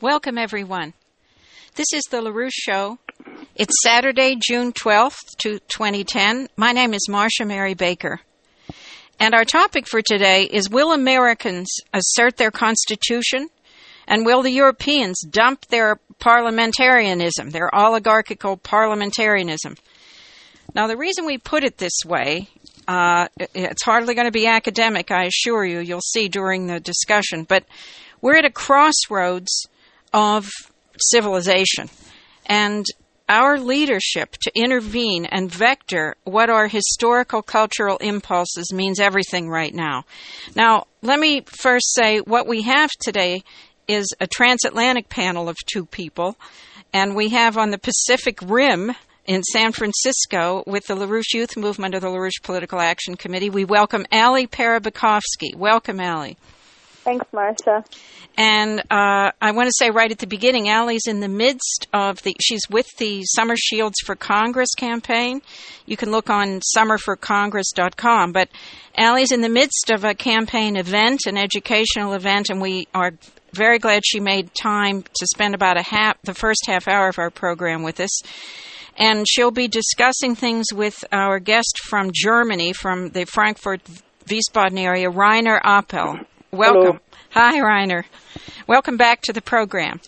Welcome, everyone. This is the LaRouche Show. It's Saturday, June 12th, 2010. My name is Marcia Mary Baker. And our topic for today is, will Americans assert their Constitution? And will the Europeans dump their parliamentarianism, their oligarchical parliamentarianism? Now, the reason we put it this way, it's hardly going to be academic, I assure you. You'll see during the discussion. But we're at a crossroads of civilization. And our leadership to intervene and vector what are historical cultural impulses means everything right now. Now, let me first say what we have today is a transatlantic panel of two people, and we have on the Pacific Rim in San Francisco with the LaRouche Youth Movement of the LaRouche Political Action Committee. We welcome Allie Perebykovsky. Welcome, Allie. Thanks, Marcia. And I want to say right at the beginning, Allie's in the midst of she's with the Summer Shields for Congress campaign. You can look on summerforcongress.com. But Allie's in the midst of a campaign event, an educational event, and we are very glad she made time to spend about the first half hour of our program with us. And she'll be discussing things with our guest from Germany, from the Frankfurt-Wiesbaden area, Rainer Appel. Welcome. Hello. Hi, Rainer. Welcome back to the program.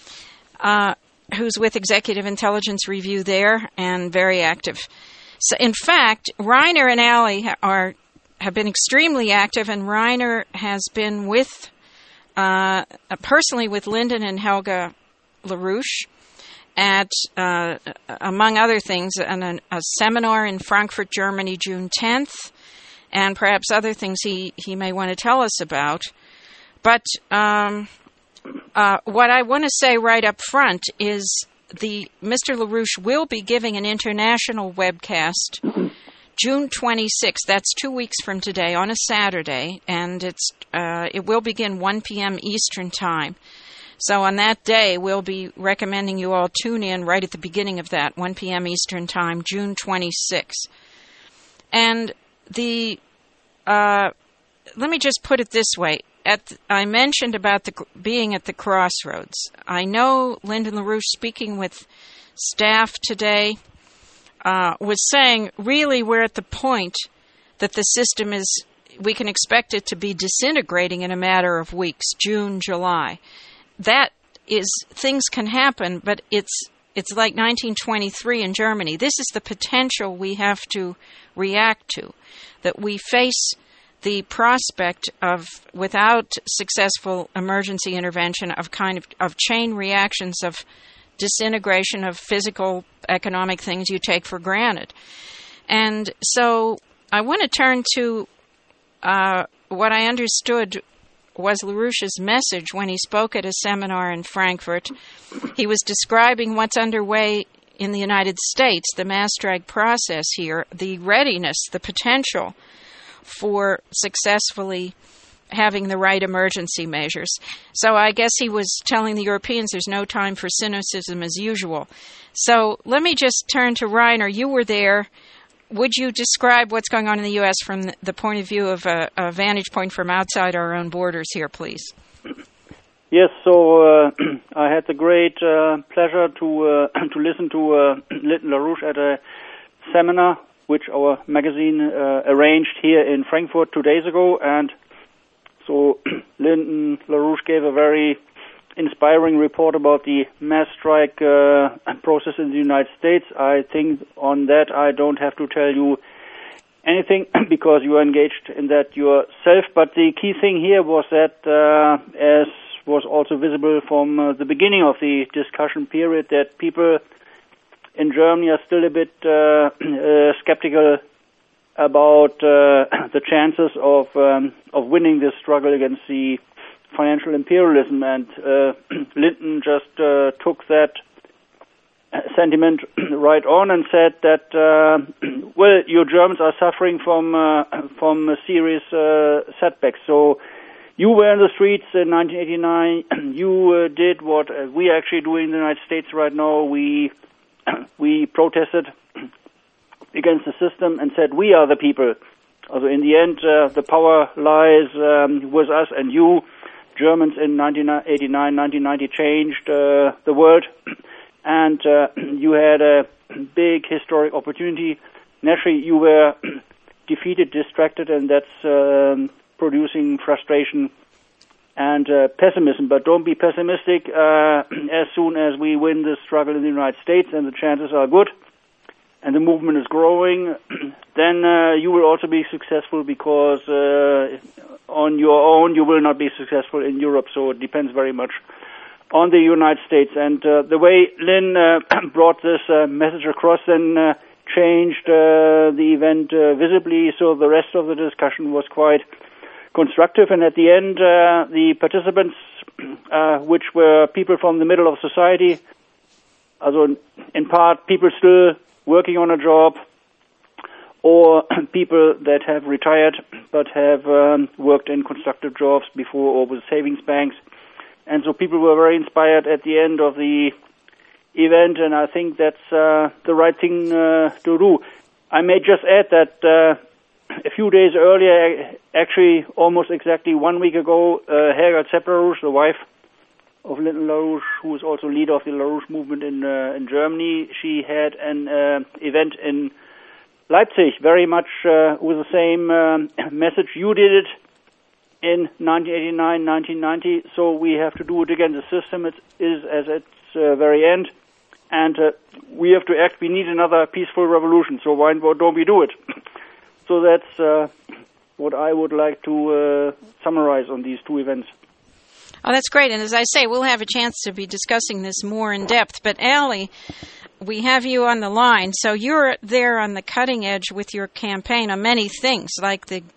Who's with Executive Intelligence Review there and very active. So, in fact, Rainer and Allie have been extremely active, and Rainer has been with personally with Lyndon and Helga LaRouche at, among other things, a seminar in Frankfurt, Germany, June 10th. And perhaps other things he may want to tell us about. But what I want to say right up front is Mr. LaRouche will be giving an international webcast June 26th. That's 2 weeks from today on a Saturday, and it will begin 1 p.m. Eastern Time. So on that day, we'll be recommending you all tune in right at the beginning of that, 1 p.m. Eastern Time, June 26th. And let me just put it this way. I mentioned about being at the crossroads. I know Lyndon LaRouche, speaking with staff today, was saying, really, we're at the point that the system we can expect it to be disintegrating in a matter of weeks, June, July. Things can happen, but it's like 1923 in Germany. This is the potential we have to react to, that we face the prospect of, without successful emergency intervention, of chain reactions of disintegration of physical, economic things you take for granted. And so I want to turn to what I understood was LaRouche's message when he spoke at a seminar in Frankfurt. He was describing what's underway in the United States, the mass drag process here, the readiness, the potential for successfully having the right emergency measures. So I guess he was telling the Europeans there's no time for cynicism as usual. So let me just turn to Rainer. You were there. Would you describe what's going on in the U.S. from the point of view of a vantage point from outside our own borders here, please? Yes, so I had the great pleasure to listen to Lyndon LaRouche at a seminar which our magazine arranged here in Frankfurt 2 days ago, and so Lyndon LaRouche gave a very inspiring report about the mass strike process in the United States. I think on that I don't have to tell you anything because you are engaged in that yourself. But the key thing here was that, as was also visible from the beginning of the discussion period, that people in Germany are still a bit skeptical about the chances of winning this struggle against the financial imperialism, and Lyndon just took that sentiment right on and said that, well, you Germans are suffering from serious setbacks. So you were in the streets in 1989. You did what we are actually doing in the United States right now. We protested against the system and said we are the people. Also, in the end, the power lies with us and you. Germans in 1989, 1990 changed the world, and you had a big historic opportunity. Naturally, you were defeated, distracted, and that's producing frustration and pessimism. But don't be pessimistic. As soon as we win this struggle in the United States, and the chances are good, and the movement is growing, then you will also be successful, because on your own you will not be successful in Europe. So it depends very much on the United States. And the way Lynn brought this message across then changed the event visibly. So the rest of the discussion was quite constructive. And at the end, the participants, which were people from the middle of society, also in part people still working on a job, or people that have retired but have worked in constructive jobs before or with savings banks. And so people were very inspired at the end of the event, and I think that's the right thing to do. I may just add that a few days earlier, actually almost exactly 1 week ago, Helga Zepp-LaRouche, the wife of Lyndon LaRouche, who is also leader of the LaRouche movement in Germany, she had an event in Leipzig, very much with the same message. You did it in 1989, 1990, so we have to do it again. The system is at its very end, and we have to act. We need another peaceful revolution, so why don't we do it? So that's what I would like to summarize on these two events. Oh, that's great. And as I say, we'll have a chance to be discussing this more in depth. But Allie, we have you on the line. So you're there on the cutting edge with your campaign on many things, like the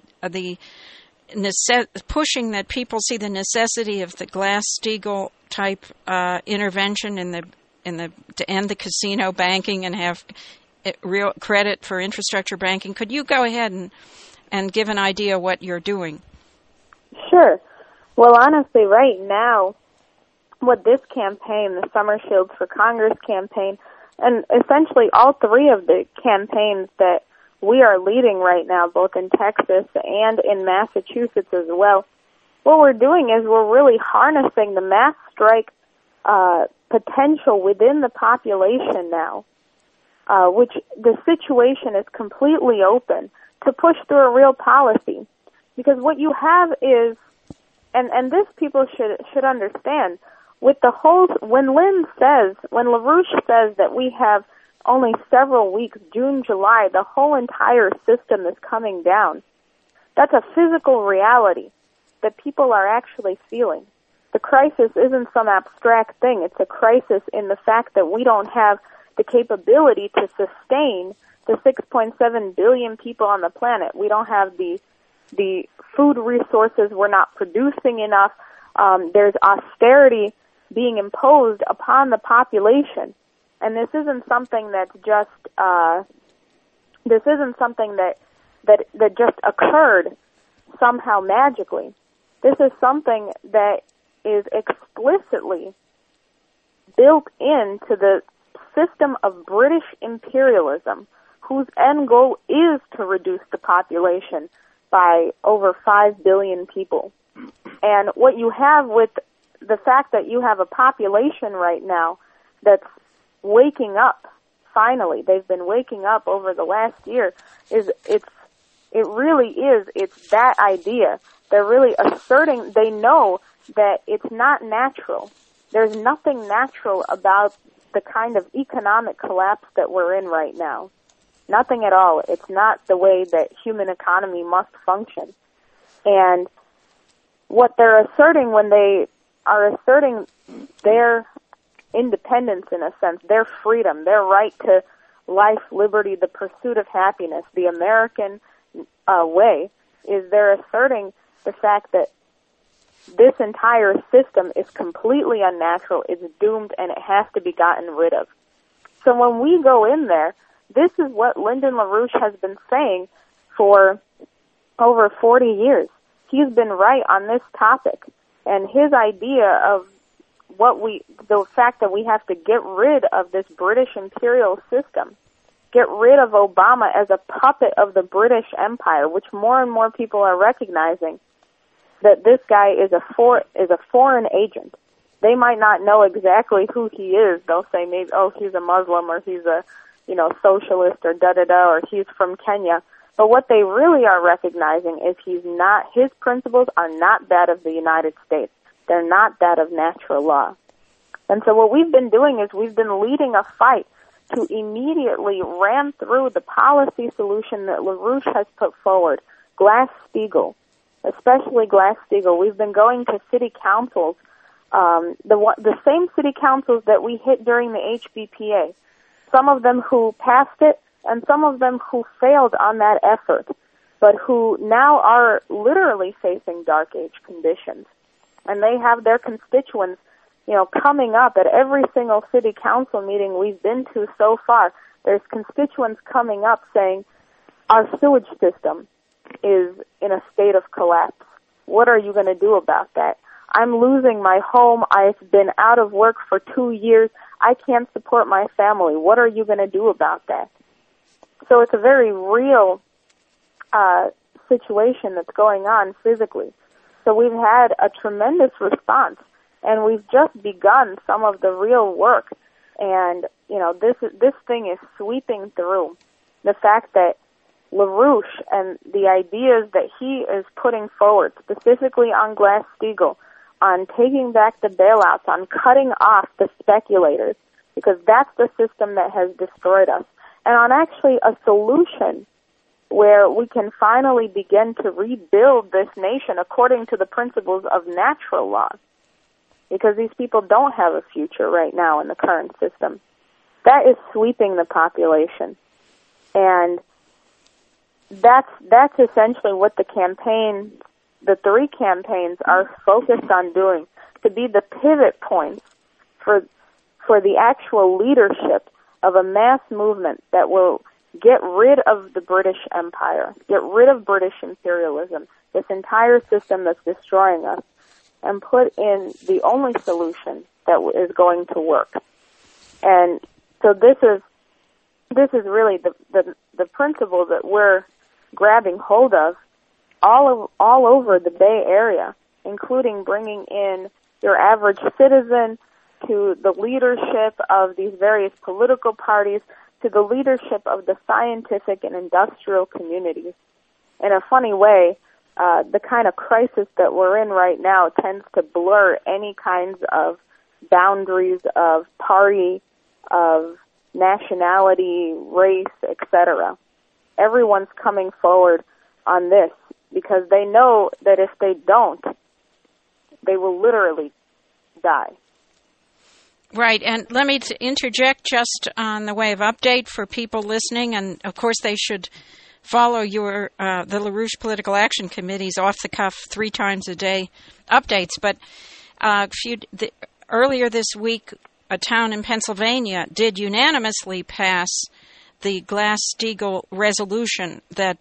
pushing that people see the necessity of the Glass-Steagall type intervention to end the casino banking and have real credit for infrastructure banking. Could you go ahead and give an idea of what you're doing? Sure. Well, honestly, right now, what this campaign, the Summer Shields for Congress campaign, and essentially all three of the campaigns that we are leading right now, both in Texas and in Massachusetts as well, what we're doing is we're really harnessing the mass strike potential within the population now, which the situation is completely open to push through a real policy. Because what you have is, and this people should understand, with the whole, when LaRouche says that we have only several weeks, June, July, the whole entire system is coming down, that's a physical reality that people are actually feeling. The crisis isn't some abstract thing. It's a crisis in the fact that we don't have the capability to sustain the 6.7 billion people on the planet. We don't have the food resources. We're not producing enough. There's austerity being imposed upon the population. And this isn't something that's just, this isn't something that just occurred somehow magically. This is something that is explicitly built into the system of British imperialism, whose end goal is to reduce the population by over 5 billion people. And what you have with the fact that you have a population right now that's waking up, finally, they've been waking up over the last year, it's that idea. They're really asserting, they know that it's not natural. There's nothing natural about the kind of economic collapse that we're in right now. Nothing at all. It's not the way that human economy must function. And what they're asserting when they are asserting their independence, in a sense, their freedom, their right to life, liberty, the pursuit of happiness, the American way, is they're asserting the fact that this entire system is completely unnatural, it's doomed, and it has to be gotten rid of. So when we go in there, this is what Lyndon LaRouche has been saying for over 40 years. He's been right on this topic. And his idea of the fact that we have to get rid of this British imperial system, get rid of Obama as a puppet of the British Empire, which more and more people are recognizing, that this guy is a foreign agent. They might not know exactly who he is. They'll say maybe, oh, he's a Muslim, or he's a, socialist, or da-da-da, or he's from Kenya. But what they really are recognizing is his principles are not that of the United States. They're not that of natural law. And so what we've been doing is we've been leading a fight to immediately ram through the policy solution that LaRouche has put forward, Glass-Steagall, especially Glass-Steagall. We've been going to city councils, the same city councils that we hit during the HBPA, some of them who passed it and some of them who failed on that effort, but who now are literally facing dark age conditions. And they have their constituents, coming up at every single city council meeting we've been to so far. There's constituents coming up saying, our sewage system is in a state of collapse. What are you going to do about that? I'm losing my home. I've been out of work for 2 years. I can't support my family. What are you going to do about that? So it's a very real situation that's going on physically. So we've had a tremendous response, and we've just begun some of the real work. And, this thing is sweeping through. The fact that LaRouche and the ideas that he is putting forward, specifically on Glass-Steagall, on taking back the bailouts, on cutting off the speculators, because that's the system that has destroyed us, and on actually a solution where we can finally begin to rebuild this nation according to the principles of natural law, because these people don't have a future right now in the current system. That is sweeping the population. And that's essentially what the three campaigns are focused on doing, to be the pivot points for the actual leadership of a mass movement that will get rid of the British Empire, get rid of British imperialism, this entire system that's destroying us, and put in the only solution that is going to work. And so this is really the principle that we're grabbing hold of all over the Bay Area, including bringing in your average citizen to the leadership of these various political parties, to the leadership of the scientific and industrial communities. In a funny way, the kind of crisis that we're in right now tends to blur any kinds of boundaries of party, of nationality, race, etc. Everyone's coming forward on this because they know that if they don't, they will literally die. Right, and let me interject just on the way of update for people listening, and of course they should follow the LaRouche Political Action Committee's off-the-cuff 3 times a day updates. But earlier this week, a town in Pennsylvania did unanimously pass the Glass-Steagall resolution that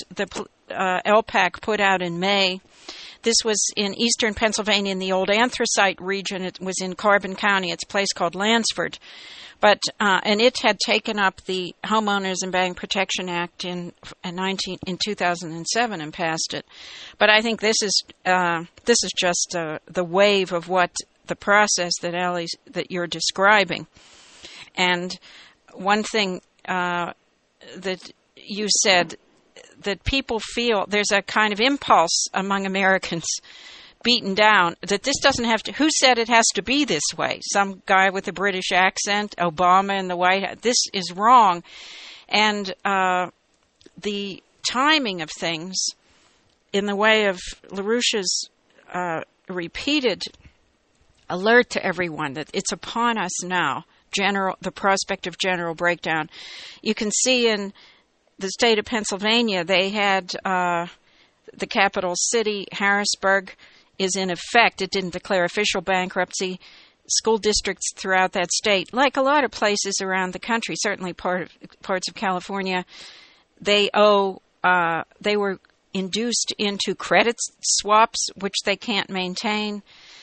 LPAC put out in May. This was in eastern Pennsylvania in the old anthracite region. It was in Carbon County. It's a place called Lansford. But and it had taken up the Homeowners and Bank Protection Act in 2007 and passed it. But I think this is just the wave of what the process that you're describing. And one thing that you said, that people feel there's a kind of impulse among Americans beaten down that this doesn't have to, who said it has to be this way? Some guy with a British accent, Obama in the White House. This is wrong. And the timing of things in the way of LaRouche's repeated alert to everyone that it's upon us now, the prospect of general breakdown. You can see in the state of Pennsylvania, they had the capital city, Harrisburg, is in effect. It didn't declare official bankruptcy. School districts throughout that state, like a lot of places around the country, certainly parts of California, they were induced into credit swaps, which they can't maintain.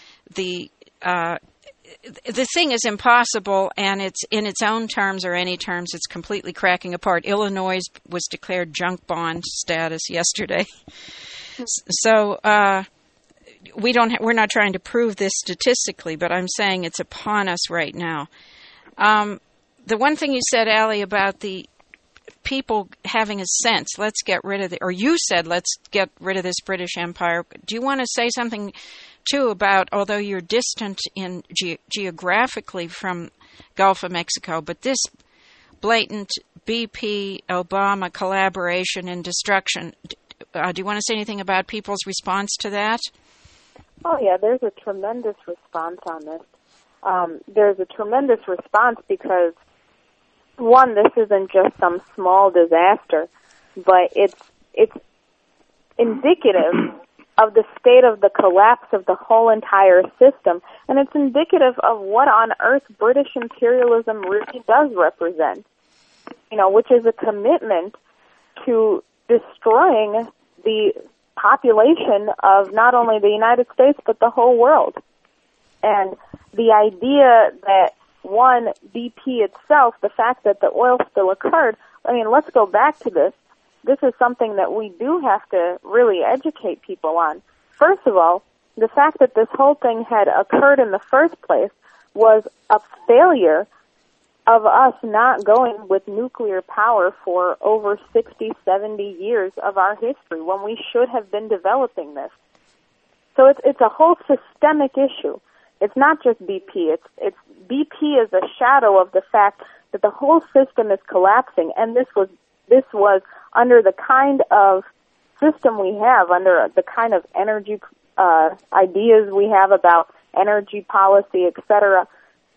The thing is impossible, and it's in its own terms or any terms, it's completely cracking apart. Illinois was declared junk bond status yesterday. So we're not trying to prove this statistically, but I'm saying it's upon us right now. The one thing you said, Allie, about the people having a sense, let's get rid of or you said, let's get rid of this British Empire. Do you want to say something, too, about, although you're distant in geographically from Gulf of Mexico, but this blatant BP-Obama collaboration and destruction, do you want to say anything about people's response to that? Oh, yeah, there's a tremendous response on this. There's a tremendous response because, one, this isn't just some small disaster, but it's indicative of the state of the collapse of the whole entire system, and it's indicative of what on earth British imperialism really does represent, which is a commitment to destroying the population of not only the United States, but the whole world. And the idea that, one, BP itself, the fact that the oil spill occurred, let's go back to this. This is something that we do have to really educate people on. First of all, the fact that this whole thing had occurred in the first place was a failure of us not going with nuclear power for over 60, 70 years of our history when we should have been developing this. So it's a whole systemic issue. It's not just BP. It's BP is a shadow of the fact that the whole system is collapsing, and this was under the kind of system we have, under the kind of energy ideas we have about energy policy, etc.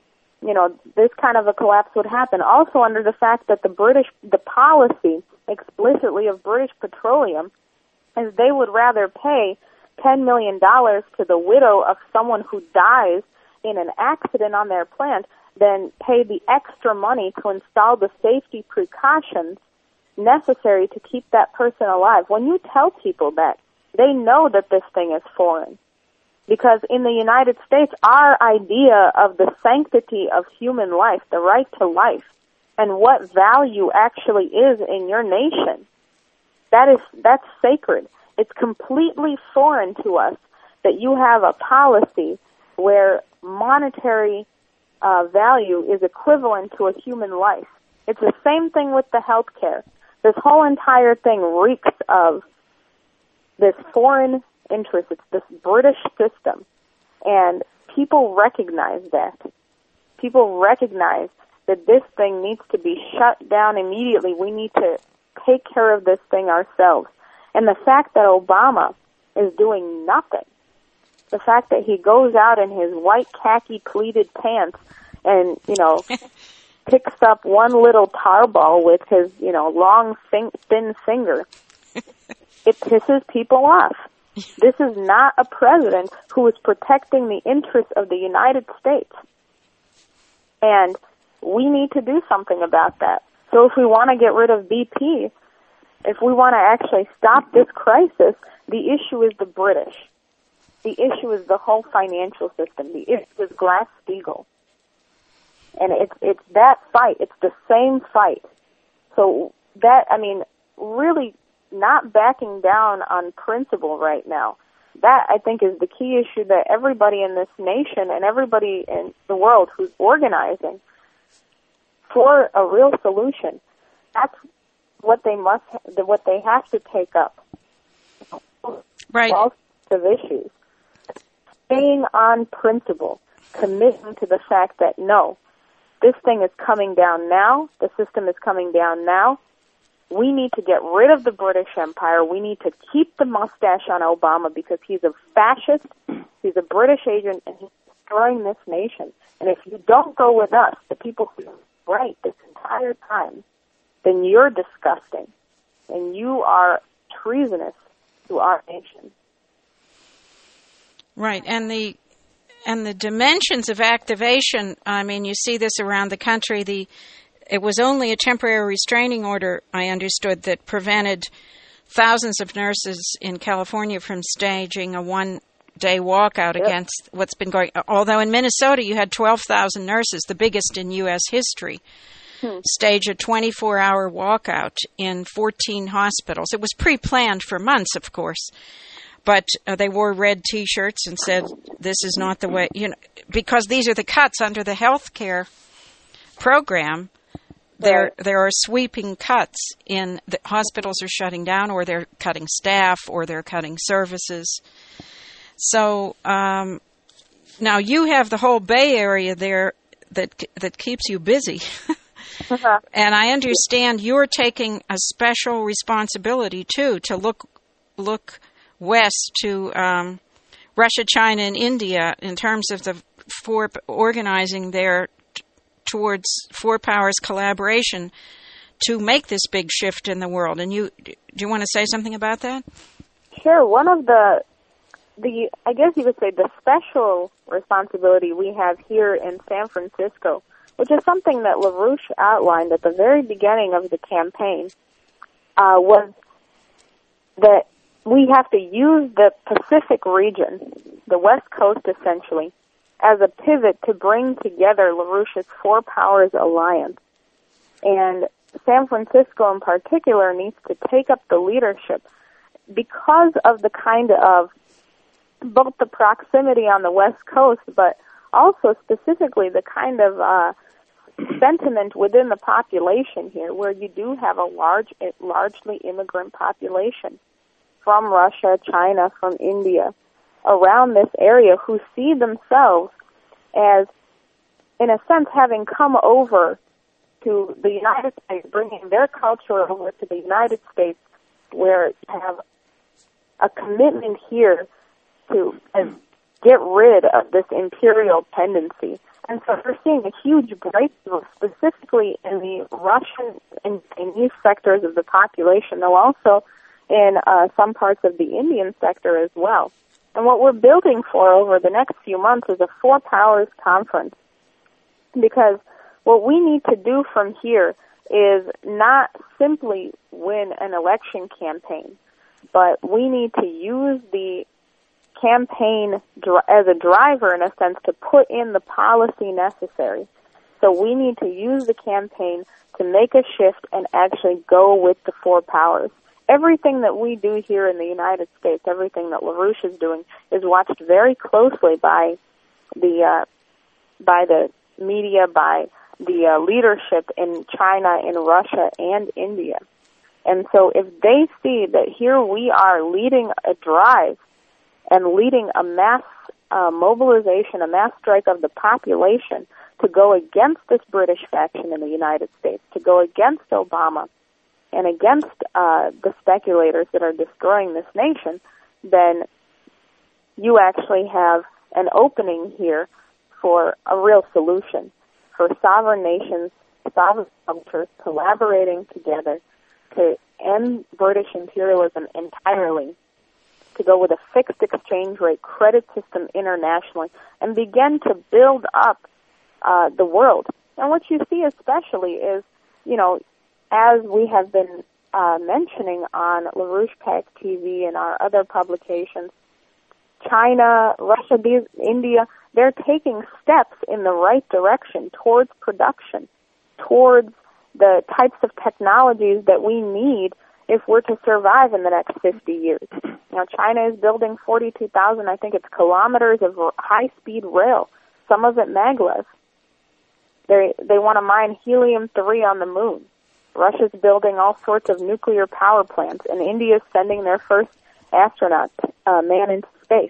This kind of a collapse would happen. Also under the fact that the policy explicitly of British Petroleum is they would rather pay $10 million to the widow of someone who dies in an accident on their plant than pay the extra money to install the safety precautions necessary to keep that person alive. When you tell people that, they know that this thing is foreign. Because in the United States, our idea of the sanctity of human life, the right to life, and what value actually is in your nation, that's sacred. It's completely foreign to us that you have a policy where monetary value is equivalent to a human life. It's the same thing with the health care. This whole entire thing reeks of this foreign interest. It's this British system. And people recognize that. People recognize that this thing needs to be shut down immediately. We need to take care of this thing ourselves. And the fact that Obama is doing nothing, the fact that he goes out in his white khaki pleated pants and, picks up one little tar ball with his, long, thin finger, it pisses people off. This is not a president who is protecting the interests of the United States. And we need to do something about that. So if we want to get rid of BP, if we want to actually stop this crisis, the issue is the British. The issue is the whole financial system. The issue is Glass-Steagall. And it's that fight. It's the same fight. So that, really not backing down on principle right now. That, I think, is the key issue that everybody in this nation and everybody in the world who's organizing for a real solution, that's what they have to take up. Right. All sorts of issues. Staying on principle, committing to the fact that, no, this thing is coming down now, the system is coming down now. We need to get rid of the British Empire. We need to keep the mustache on Obama because he's a fascist, he's a British agent, and he's destroying this nation. And if you don't go with us, the people who are right this entire time, then you're disgusting, and you are treasonous to our nation. Right, and the dimensions of activation, you see this around the country. It was only a temporary restraining order, I understood, that prevented thousands of nurses in California from staging a one-day walkout against what's been going. Although in Minnesota you had 12,000 nurses, the biggest in U.S. history, stage a 24-hour walkout in 14 hospitals. It was pre-planned for months, of course. but they wore red T-shirts and said, "This is not the way," because these are the cuts under the health care program. There are sweeping cuts in the hospitals are shutting down, or they're cutting staff, or they're cutting services. So now you have the whole Bay Area there that keeps you busy. Uh-huh. And I understand you're taking a special responsibility too to look west to Russia, China, and India in terms of the organizing there towards four powers collaboration to make this big shift in the world. And do you want to say something about that? Sure. One of the I guess you could say the special responsibility we have here in San Francisco, which is something that LaRouche outlined at the very beginning of the campaign, was that we have to use the Pacific region, the West Coast essentially, as a pivot to bring together LaRouche's Four Powers Alliance. And San Francisco in particular needs to take up the leadership because of the kind of both the proximity on the West Coast, but also specifically the kind of sentiment within the population here, where you do have a largely immigrant population from Russia, China, from India, around this area, who see themselves as, in a sense, having come over to the United States, bringing their culture over to the United States, where you have a commitment here to get rid of this imperial tendency. And so we're seeing a huge breakthrough, specifically in the Russian and Chinese sectors of the population, though also in some parts of the Indian sector as well. And what we're building for over the next few months is a Four Powers conference, because what we need to do from here is not simply win an election campaign, but we need to use the campaign as a driver, in a sense, to put in the policy necessary. So we need to use the campaign to make a shift and actually go with the Four Powers. Everything that we do here in the United States, everything that LaRouche is doing, is watched very closely by the media, by the leadership in China, in Russia, and India. And so if they see that here we are leading a drive and leading a mass mobilization, a mass strike of the population to go against this British faction in the United States, to go against Obama and against the speculators that are destroying this nation, then you actually have an opening here for a real solution, for sovereign nations, sovereign cultures collaborating together to end British imperialism entirely, to go with a fixed exchange rate credit system internationally, and begin to build up the world. And what you see especially is, as we have been mentioning on LaRouche PAC TV and our other publications, China, Russia, India, they're taking steps in the right direction towards production, towards the types of technologies that we need if we're to survive in the next 50 years. China is building 42,000, I think it's kilometers of high-speed rail, some of it maglev. They want to mine helium-3 on the moon. Russia's building all sorts of nuclear power plants, and India's sending their first astronaut, man into space.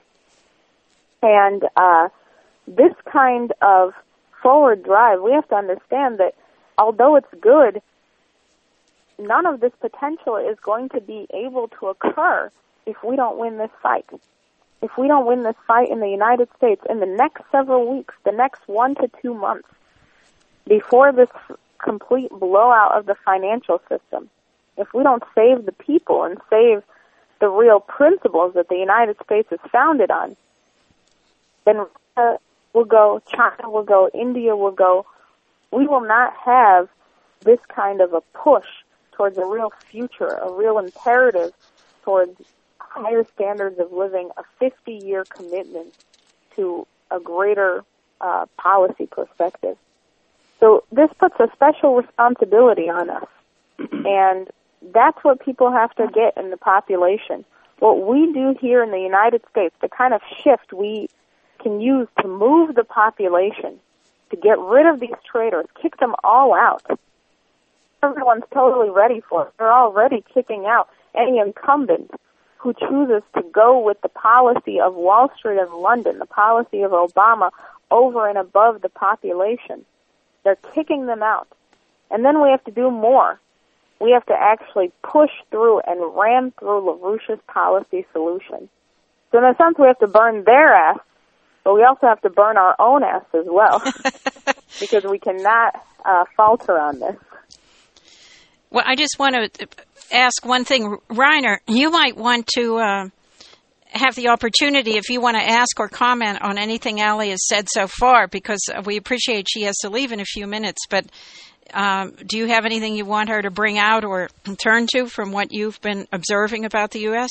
And this kind of forward drive, we have to understand that although it's good, none of this potential is going to be able to occur if we don't win this fight. If we don't win this fight in the United States in the next several weeks, the next 1 to 2 months, before this complete blowout of the financial system, if we don't save the people and save the real principles that the United States is founded on, then Russia will go, China will go, India will go. We will not have this kind of a push towards a real future, a real imperative towards higher standards of living, a 50-year commitment to a greater policy perspective. So this puts a special responsibility on us, and that's what people have to get in the population. what we do here in the United States, the kind of shift we can use to move the population, to get rid of these traitors, kick them all out. Everyone's totally ready for it. They're already kicking out any incumbent who chooses to go with the policy of Wall Street and London, the policy of Obama, over and above the population. They're kicking them out. And then we have to do more. We have to actually push through and ram through LaRouche's policy solution. So in a sense, we have to burn their ass, but we also have to burn our own ass as well, because we cannot falter on this. Well, I just want to ask one thing. Reiner, you might want to have the opportunity, if you want to ask or comment on anything Allie has said so far, because we appreciate she has to leave in a few minutes, but do you have anything you want her to bring out or turn to from what you've been observing about the U.S.?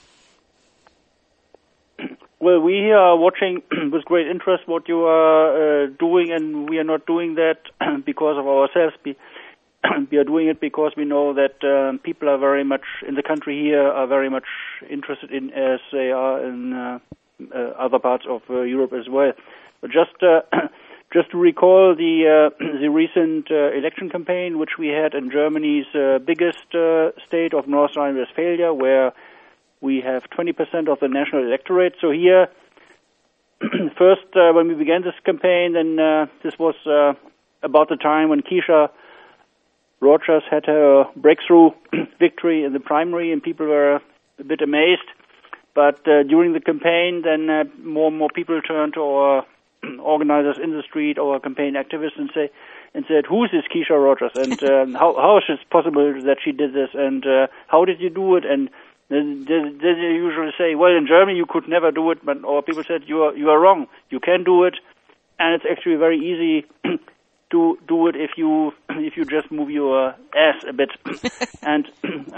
Well, we are watching with great interest what you are doing, and we are not doing that because of ourselves. We are doing it because we know that people are very much in the country here are very much interested in, as they are in other parts of Europe as well. But just to recall the recent election campaign, which we had in Germany's biggest state of North Rhine-Westphalia, where we have 20% of the national electorate. So here, first, when we began this campaign, then this was about the time when Keisha Rogers had her breakthrough victory in the primary, and people were a bit amazed. But during the campaign, then more and more people turned to our organizers in the street, our campaign activists, and said, "Who is this Keisha Rogers? And how is it possible that she did this? And how did you do it?" And then they usually say, "Well, in Germany you could never do it," but our people said, "You are wrong. You can do it, and it's actually very easy." To do it if you just move your ass a bit, and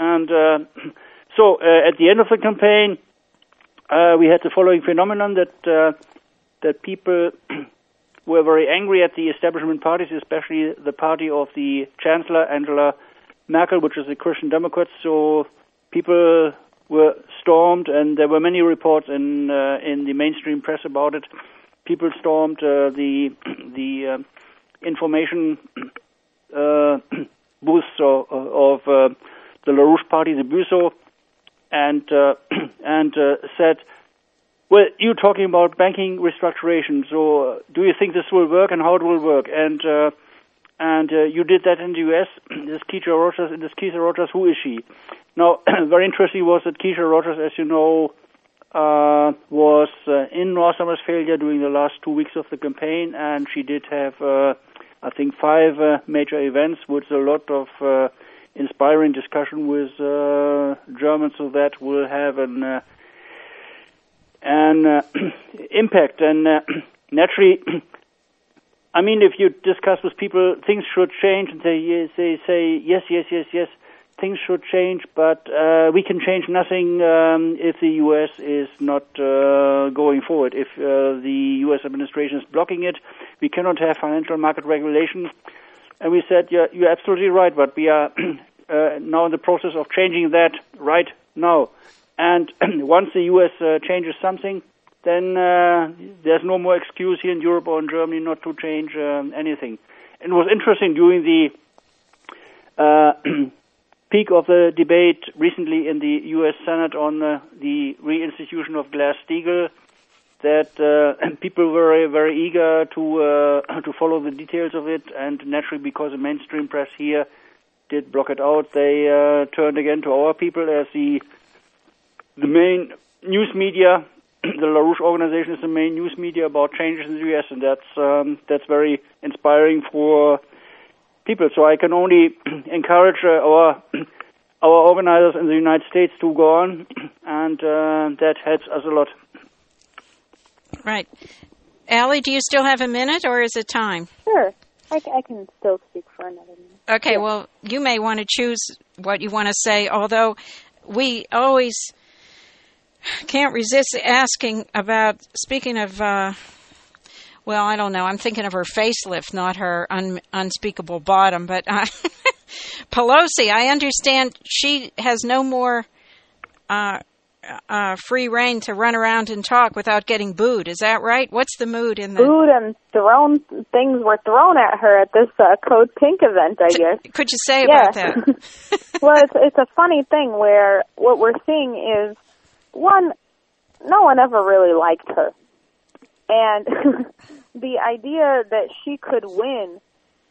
so at the end of the campaign, we had the following phenomenon that people were very angry at the establishment parties, especially the party of the Chancellor Angela Merkel, which is the Christian Democrats. So people were stormed, and there were many reports in the mainstream press about it. People stormed the information booths of the LaRouche party, the BÜSO, and said, "Well, you're talking about banking restructuration. So, do you think this will work, and how it will work?" And you did that in the U.S. This Keisha Rogers, who is she? Now, very interesting was that Keisha Rogers, as you know, was in North Rhine-Westphalia during the last 2 weeks of the campaign, and she did have, I think, 5 major events with a lot of inspiring discussion with Germans, so that will have an impact. And naturally, I mean, if you discuss with people, things should change, and they say, yes, things should change, but we can change nothing if the U.S. is not going forward. If the U.S. administration is blocking it, we cannot have financial market regulation. And we said, yeah, you're absolutely right, but we are now in the process of changing that right now. And once the U.S. changes something, then there's no more excuse here in Europe or in Germany not to change anything. And it was interesting during the peak of the debate recently in the U.S. Senate on the reinstitution of Glass-Steagall, that people were very, very eager to follow the details of it, and naturally, because the mainstream press here did block it out, they turned again to our people as the main news media. The LaRouche organization is the main news media about changes in the U.S., and that's very inspiring for people. So I can only encourage our organizers in the United States to go on, and that helps us a lot. Right. Allie, do you still have a minute, or is it time? Sure. I can still speak for another minute. Okay, yeah. Well, you may want to choose what you want to say, although we always can't resist asking about, speaking of, well, I don't know, I'm thinking of her facelift, not her unspeakable bottom, but Pelosi, I understand she has no more free reign to run around and talk without getting booed. Is that right? What's the mood in the... Booed and things were thrown at her at this Code Pink event, I guess. Could you say about that? Well, it's a funny thing where what we're seeing is, one, no one ever really liked her. And the idea that she could win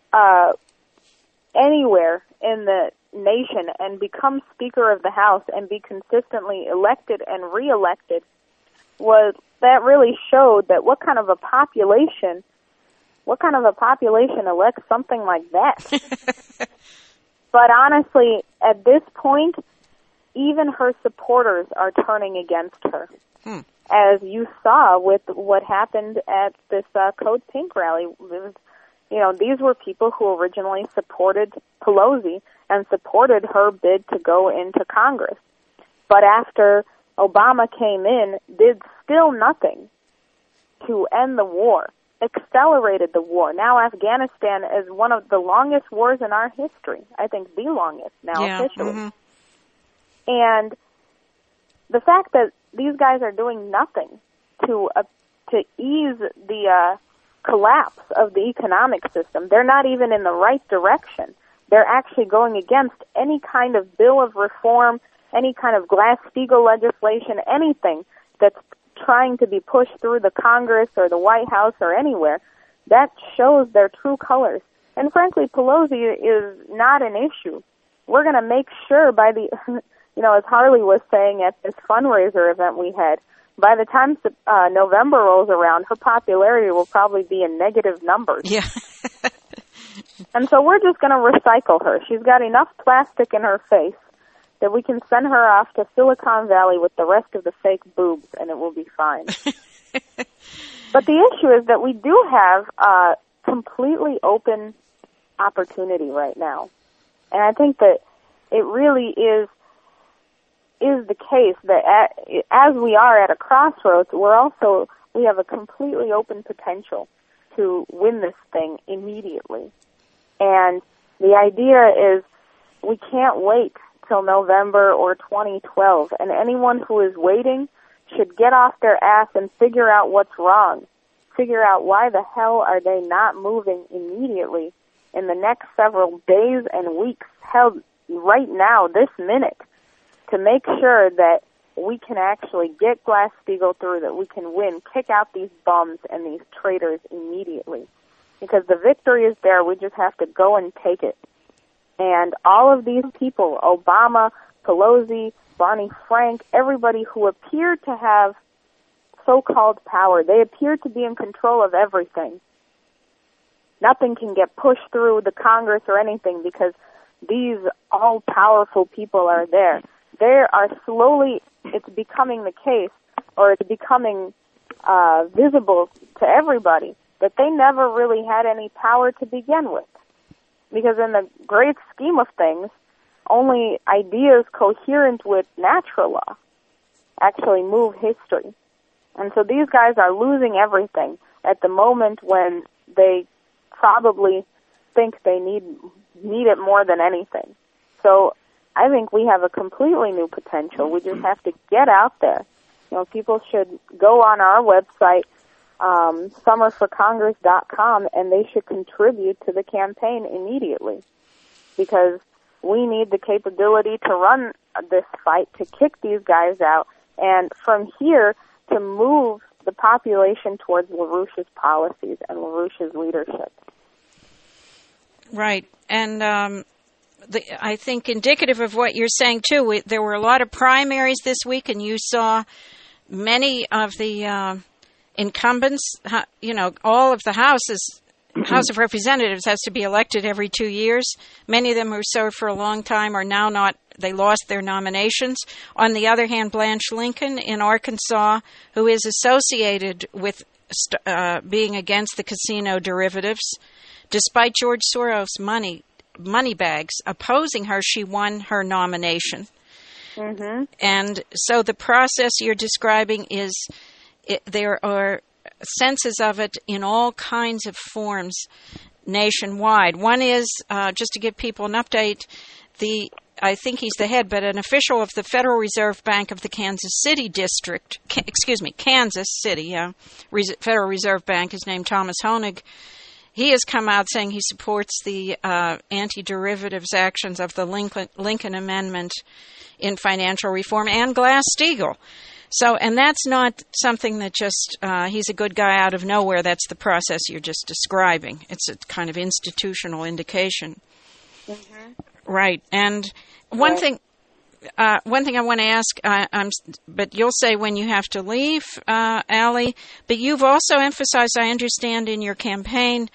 anywhere in the nation and become Speaker of the House and be consistently elected and reelected that really showed that what kind of a population elects something like that. But honestly, at this point, even her supporters are turning against her. As you saw with what happened at this Code Pink rally. These were people who originally supported Pelosi and supported her bid to go into Congress. But after Obama came in, did still nothing to end the war, accelerated the war. Now Afghanistan is one of the longest wars in our history. I think the longest now, officially. Mm-hmm. And the fact that these guys are doing nothing to ease the collapse of the economic system, they're not even in the right direction. They're actually going against any kind of bill of reform, any kind of Glass-Steagall legislation, anything that's trying to be pushed through the Congress or the White House or anywhere. That shows their true colors. And frankly, Pelosi is not an issue. We're going to make sure by the, as Harley was saying at this fundraiser event we had, by the time November rolls around, her popularity will probably be in negative numbers. Yeah. And so we're just going to recycle her. She's got enough plastic in her face that we can send her off to Silicon Valley with the rest of the fake boobs, and it will be fine. But the issue is that we do have a completely open opportunity right now. And I think that it really is the case that as we are at a crossroads, we have a completely open potential to win this thing immediately. And the idea is we can't wait till November or 2012, and anyone who is waiting should get off their ass and figure out what's wrong. Figure out why the hell are they not moving immediately in the next several days and weeks, hell, right now, this minute, to make sure that we can actually get Glass-Steagall through, that we can win, kick out these bums and these traitors immediately. Because the victory is there, we just have to go and take it. And all of these people, Obama, Pelosi, Barney Frank, everybody who appear to have so-called power, they appear to be in control of everything. Nothing can get pushed through the Congress or anything because these all-powerful people are there. They are slowly, it's becoming the case, or it's becoming visible to everybody, that they never really had any power to begin with. Because in the great scheme of things, only ideas coherent with natural law actually move history. And so these guys are losing everything at the moment when they probably think they need it more than anything. So I think we have a completely new potential. We just have to get out there. People should go on our website, summerforcongress.com, and they should contribute to the campaign immediately, because we need the capability to run this fight, to kick these guys out, and from here to move the population towards LaRouche's policies and LaRouche's leadership. Right. And I think indicative of what you're saying, too, there were a lot of primaries this week, and you saw many of the incumbents, all of the House of Representatives has to be elected every 2 years. Many of them who served for a long time are now not, they lost their nominations. On the other hand, Blanche Lincoln in Arkansas, who is associated with being against the casino derivatives, despite George Soros' money bags opposing her, she won her nomination. Mm-hmm. And so the process you're describing is, there are senses of it in all kinds of forms nationwide. One is, just to give people an update, the I think he's the head, but an official of the Federal Reserve Bank of the Kansas City District, Kansas City, Federal Reserve Bank is named Thomas Honig. He has come out saying he supports the anti-derivatives actions of the Lincoln Amendment in financial reform and Glass-Steagall. So, and that's not something that just, he's a good guy out of nowhere. That's the process you're just describing. It's a kind of institutional indication. Mm-hmm. Right. And one thing I want to ask, but you'll say when you have to leave, Allie, but you've also emphasized, I understand, in your campaign,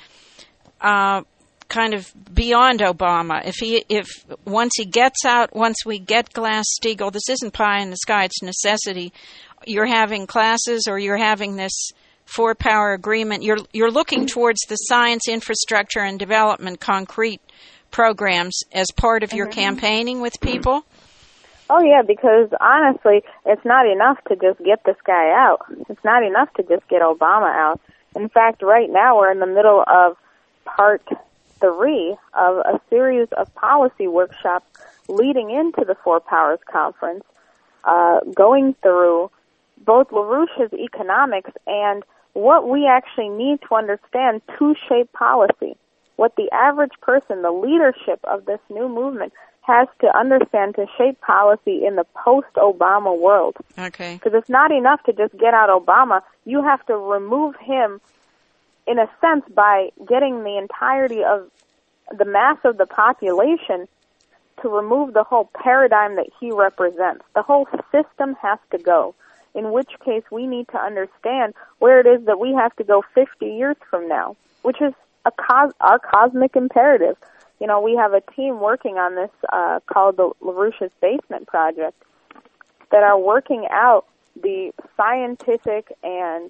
kind of beyond Obama. If once he gets out, once we get Glass-Steagall, this isn't pie in the sky, it's necessity. You're having classes, or you're having this four-power agreement. You're looking towards the science, infrastructure, and development concrete programs as part of your campaigning with people. Oh, yeah, because honestly, it's not enough to just get this guy out. It's not enough to just get Obama out. In fact, right now we're in the middle of part 3 of a series of policy workshops leading into the Four Powers Conference, going through both LaRouche's economics and what we actually need to understand to shape policy, what the average person, the leadership of this new movement, has to understand to shape policy in the post-Obama world. Okay. Because it's not enough to just get out Obama. You have to remove him, in a sense, by getting the entirety of the mass of the population to remove the whole paradigm that he represents. The whole system has to go, in which case we need to understand where it is that we have to go 50 years from now, which is our cosmic imperative. You know, we have a team working on this called the LaRouche's Basement Project that are working out the scientific and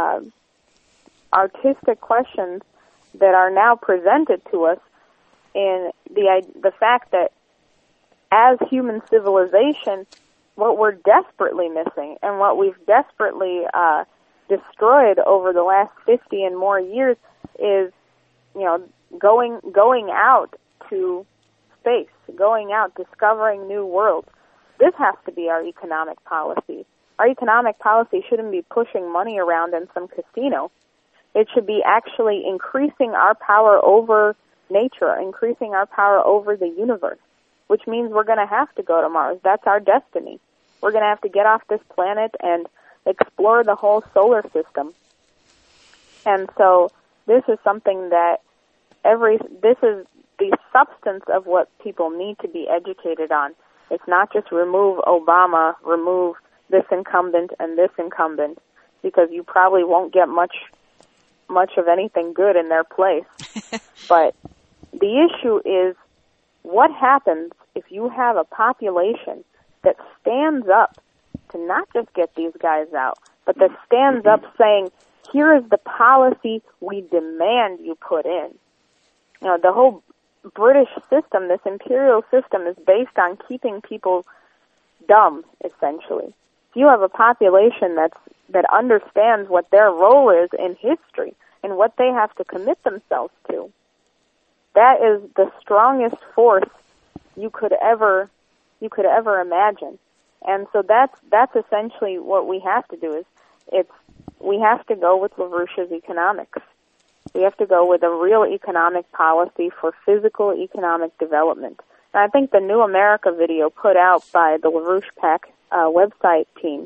artistic questions that are now presented to us in the fact that as human civilization, what we're desperately missing and what we've desperately destroyed over the last 50 and more years is, you know, going out to space, going out, discovering new worlds. This has to be our economic policy. Our economic policy shouldn't be pushing money around in some casino. It should be actually increasing our power over nature, increasing our power over the universe, which means we're going to have to go to Mars. That's our destiny. We're going to have to get off this planet and explore the whole solar system. And so this is something that this is the substance of what people need to be educated on. It's not just remove Obama, remove this incumbent and this incumbent, because you probably won't get much of anything good in their place. But the issue is, what happens if you have a population that stands up to not just get these guys out, but that stands up saying, here is the policy we demand you put in. You know, the whole British system, this imperial system, is based on keeping people dumb, essentially. If you have a population that understands what their role is in history and what they have to commit themselves to, that is the strongest force you could ever imagine. And so that's essentially what we have to do. We have to go with LaRouche's economics. We have to go with a real economic policy for physical economic development. And I think the New America video put out by the LaRouche PAC website team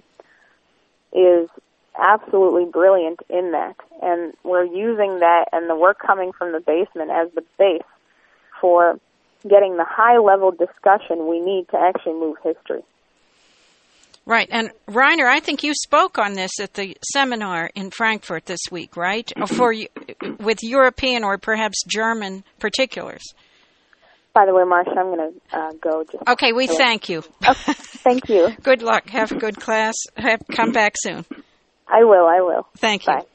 is absolutely brilliant in that. And we're using that and the work coming from the basement as the base for getting the high-level discussion we need to actually move history. Right. And Reiner, I think you spoke on this at the seminar in Frankfurt this week, right? With European or perhaps German particulars. By the way, Marcia, I'm going to go. Okay, we thank you. Okay, thank you. Good luck. Have a good class. Come back soon. I will. Thank you.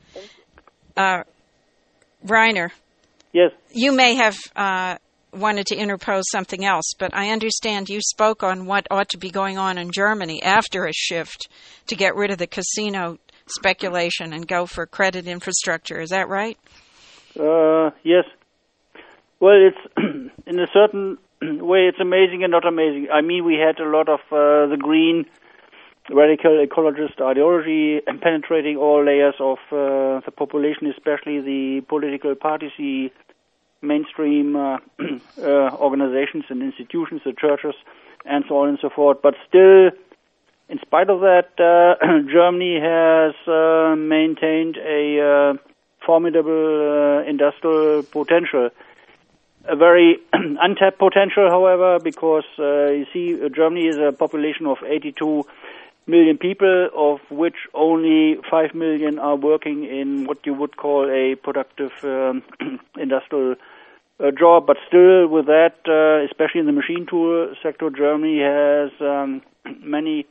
Bye. Reiner. Yes. You may have wanted to interpose something else, but I understand you spoke on what ought to be going on in Germany after a shift to get rid of the casino speculation and go for credit infrastructure. Is that right? Yes. Well, it's in a certain way it's amazing and not amazing. I mean, we had a lot of the green radical ecologist ideology penetrating all layers of the population, especially the political parties, the mainstream organizations and institutions, the churches, and so on and so forth. But still, in spite of that, Germany has maintained a formidable industrial potential. A very untapped potential, however, because you see, Germany is a population of 82 million people, of which only 5 million are working in what you would call a productive industrial job. But still, with that, especially in the machine tool sector, Germany has many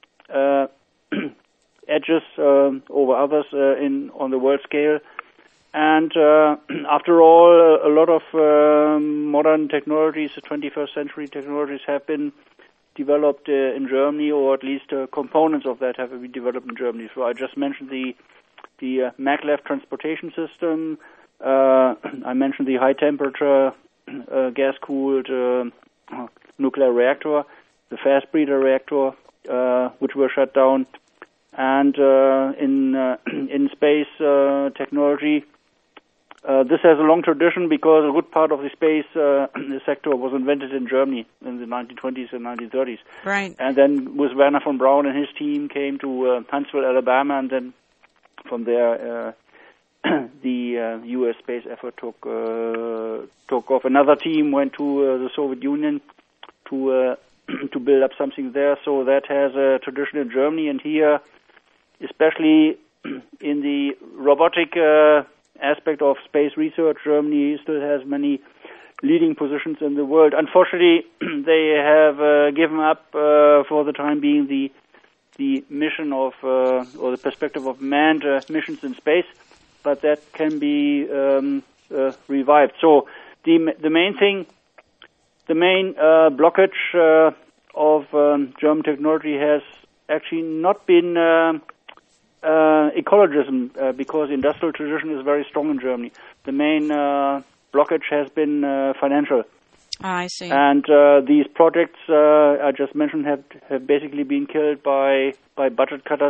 edges over others on the world scale. And after all, a lot of modern technologies, the 21st century technologies, have been developed in Germany, or at least components of that have been developed in Germany. So I just mentioned the maglev transportation system. I mentioned the high temperature gas-cooled nuclear reactor, the fast breeder reactor, which were shut down, and in space technology. This has a long tradition because a good part of the space sector was invented in Germany in the 1920s and 1930s. Right. And then with Werner von Braun and his team came to Huntsville, Alabama, and then from there the U.S. space effort took off. Another team went to the Soviet Union to build up something there. So that has a tradition in Germany, and here, especially in the robotic aspect of space research, Germany still has many leading positions in the world. Unfortunately, they have given up for the time being the mission of or the perspective of manned missions in space, but that can be revived. So the main thing, the main blockage of German technology has actually not been ecologism, because the industrial tradition is very strong in Germany. The main blockage has been financial. I see. And these projects I just mentioned have basically been killed by budget cutters,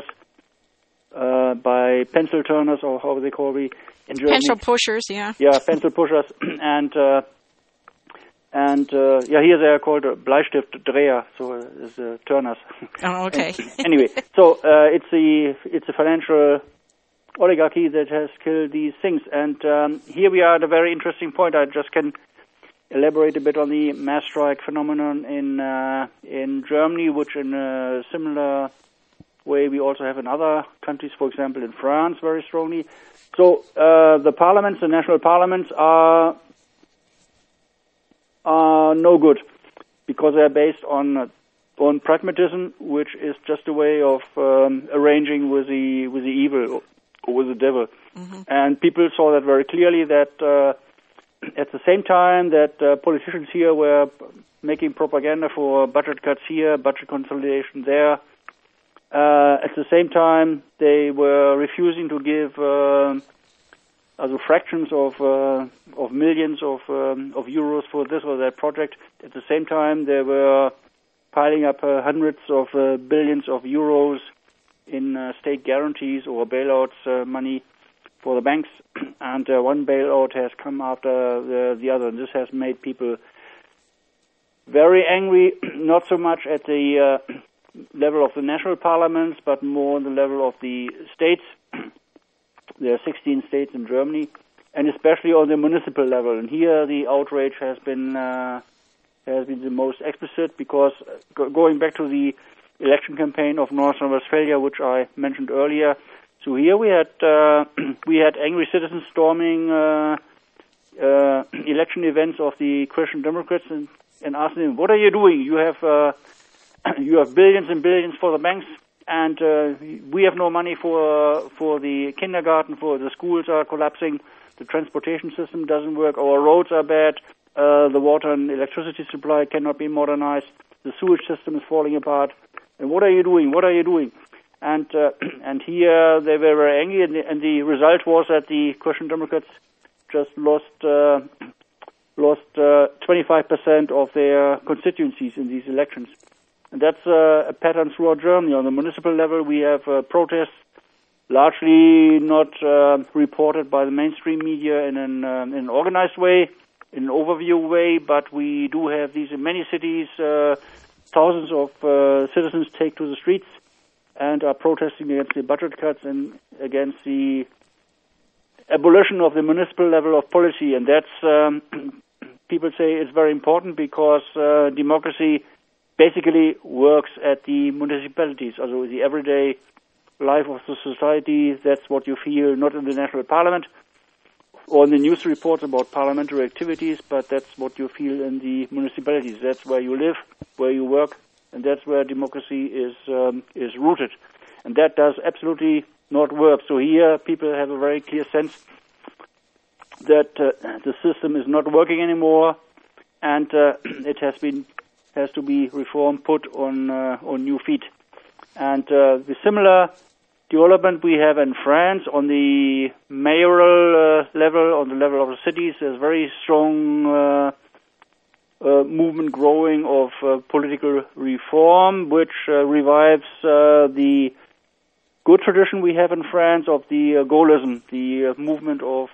by pencil turners, or how they call it in Germany. Pencil pushers, yeah. Yeah, pencil pushers, and here they are called Bleistiftdreher, so it's turners. Oh, okay. Anyway, so it's a financial oligarchy that has killed these things, and here we are at a very interesting point. I just can elaborate a bit on the mass strike phenomenon in Germany, which in a similar way we also have in other countries, for example in France, very strongly. So the parliaments, the national parliaments, are no good because they are based on pragmatism, which is just a way of arranging with the evil or with the devil. Mm-hmm. And people saw that very clearly, that at the same time that politicians here were making propaganda for budget cuts here, budget consolidation there, at the same time they were refusing to give fractions of millions of euros for this or that project. At the same time, they were piling up hundreds of billions of euros in state guarantees or bailouts money for the banks, and one bailout has come after the other. And this has made people very angry, not so much at the level of the national parliaments, but more on the level of the states. There are 16 states in Germany, and especially on the municipal level. And here the outrage has been the most explicit, because going back to the election campaign of North Rhine-Westphalia, which I mentioned earlier, so here we had angry citizens storming election events of the Christian Democrats and asking them, "What are you doing? You have billions and billions for the banks, and we have no money for the kindergarten, for the schools are collapsing, the transportation system doesn't work, our roads are bad, the water and electricity supply cannot be modernized, the sewage system is falling apart, and what are you doing? What are you doing?" And here they were very angry, and the result was that the Christian Democrats just lost lost 25% of their constituencies in these elections. And that's a pattern throughout Germany. On the municipal level, we have protests, largely not reported by the mainstream media in an organized way, in an overview way, but we do have these in many cities. Thousands of citizens take to the streets and are protesting against the budget cuts and against the abolition of the municipal level of policy. And that's, people say it's very important because democracy basically works at the municipalities, also the everyday life of the society. That's what you feel, not in the national parliament or in the news reports about parliamentary activities, but that's what you feel in the municipalities. That's where you live, where you work, and that's where democracy is rooted. And that does absolutely not work. So here people have a very clear sense that the system is not working anymore, and it has to be reformed, put on new feet. And the similar development we have in France on the mayoral level, on the level of the cities. There's very strong movement growing of political reform, which revives the good tradition we have in France of the Gaullism, the movement of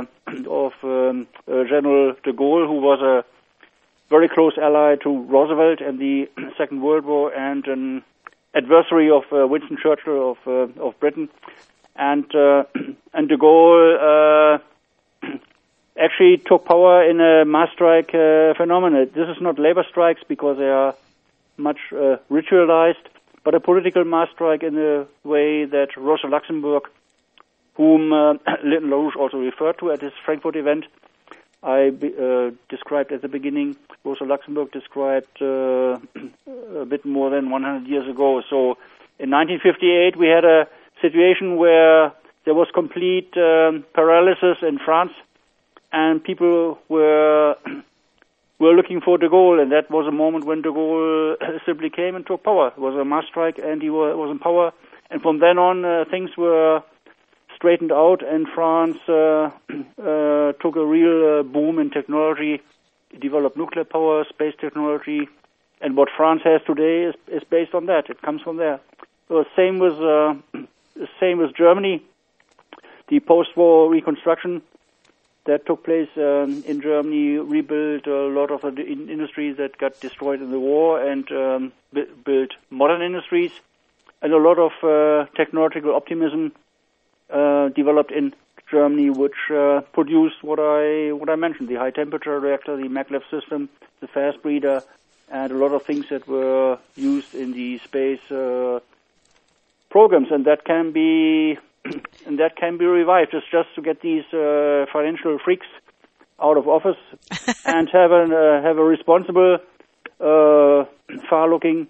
General de Gaulle, who was a very close ally to Roosevelt in the Second World War and an adversary of Winston Churchill of Britain, and de Gaulle actually took power in a mass strike phenomenon. This is not labor strikes because they are much ritualized, but a political mass strike in the way that Rosa Luxemburg, whom Lyndon LaRouche also referred to at his Frankfurt event, I described at the beginning. Rosa Luxemburg described a bit more than 100 years ago. So in 1958 we had a situation where there was complete paralysis in France, and people were looking for de Gaulle, and that was a moment when de Gaulle simply came and took power. It was a mass strike, and he was in power. And from then on, things were straightened out, and France took a real boom in technology, developed nuclear power, space technology, and what France has today is based on that. It comes from there. So same with Germany. The post-war reconstruction that took place in Germany rebuilt a lot of the industries that got destroyed in the war and built modern industries, and a lot of technological optimism developed in Germany, which produced what I mentioned: the high temperature reactor, the maglev system, the fast breeder, and a lot of things that were used in the space programs, and that can be revived. It's just to get these financial freaks out of office and have a responsible, far-looking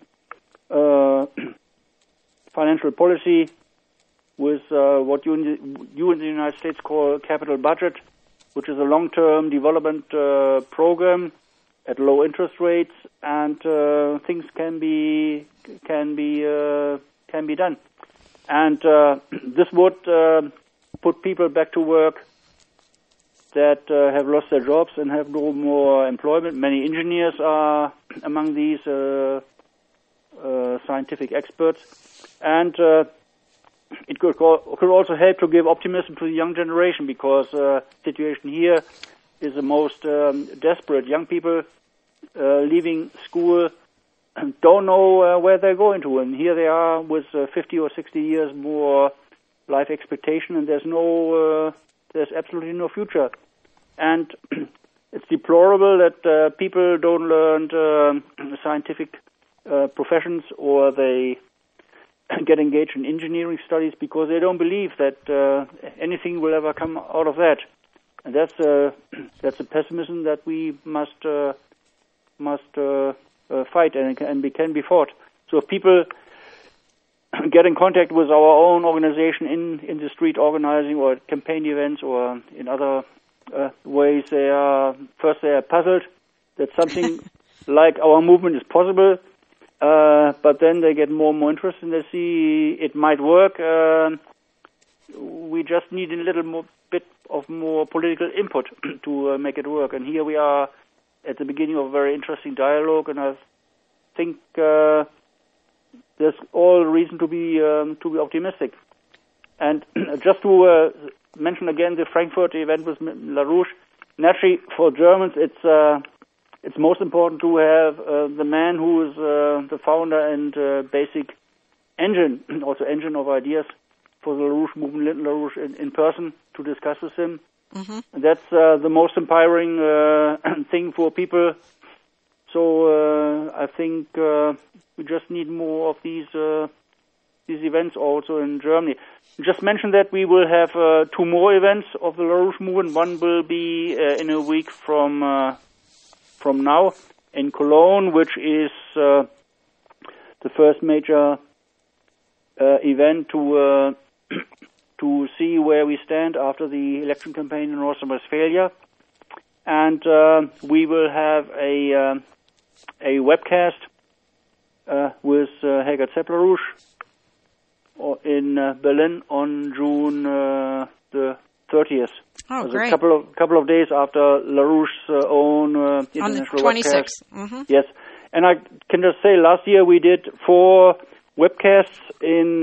financial policy with what you in the United States call capital budget, which is a long-term development program at low interest rates, and things can be done. And this would put people back to work that have lost their jobs and have no more employment. Many engineers are among these scientific experts, and it could also help to give optimism to the young generation, because the situation here is the most desperate. Young people leaving school don't know where they're going to, and here they are with 50 or 60 years more life expectation, and there's absolutely no future. And it's deplorable that people don't learn scientific professions, or they get engaged in engineering studies because they don't believe that anything will ever come out of that. And that's a pessimism that we must fight and can be fought. So if people get in contact with our own organization in the street organizing or campaign events or in other ways, they are puzzled that something like our movement is possible, but then they get more and more interested and they see it might work. We just need a little more bit of more political input to make it work. And here we are at the beginning of a very interesting dialogue, and I think there's all reason to be optimistic. And just to mention again the Frankfurt event with LaRouche, naturally for Germans it's most important to have the man who is the founder and basic engine of ideas for the LaRouche movement, Lyndon LaRouche, in person to discuss with him. Mm-hmm. That's the most inspiring thing for people. So I think we just need more of these events also in Germany. Just mention that we will have 2 more events of the LaRouche movement. One will be in a week from now in Cologne, which is the first major event to see where we stand after the election campaign in North Rhine-Westphalia, and we will have a webcast with Helga Zepp-LaRouche in Berlin on June the 30th. Oh, great! A couple of days after LaRouche's own international on the 26th. webcast. Mm-hmm. Yes, and I can just say last year we did 4 webcasts in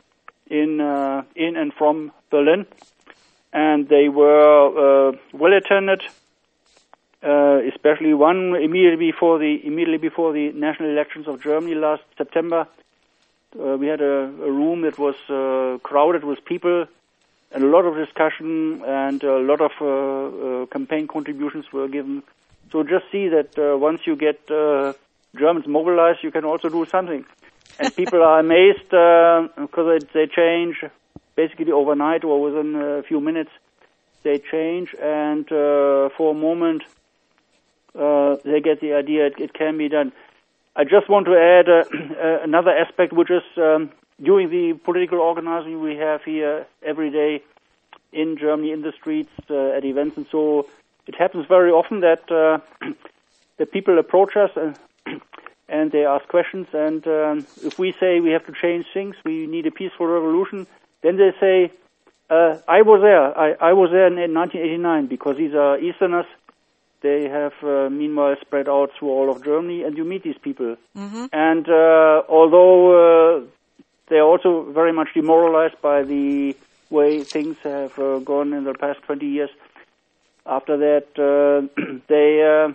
and from Berlin, and they were well attended. Especially one immediately before the national elections of Germany last September. We had a room that was crowded with people, and a lot of discussion and a lot of campaign contributions were given. So just see that once you get Germans mobilized, you can also do something. And people are amazed because they change basically overnight or within a few minutes. They change, and for a moment they get the idea it can be done. I just want to add another aspect, which is during the political organizing we have here every day in Germany, in the streets, at events, and so it happens very often that that people approach us and they ask questions, and if we say we have to change things, we need a peaceful revolution, then they say, I was there. I was there in 1989, because these are Easterners. They have, meanwhile, spread out through all of Germany, and you meet these people. Mm-hmm. And although they are also very much demoralized by the way things have gone in the past 20 years, after that, they,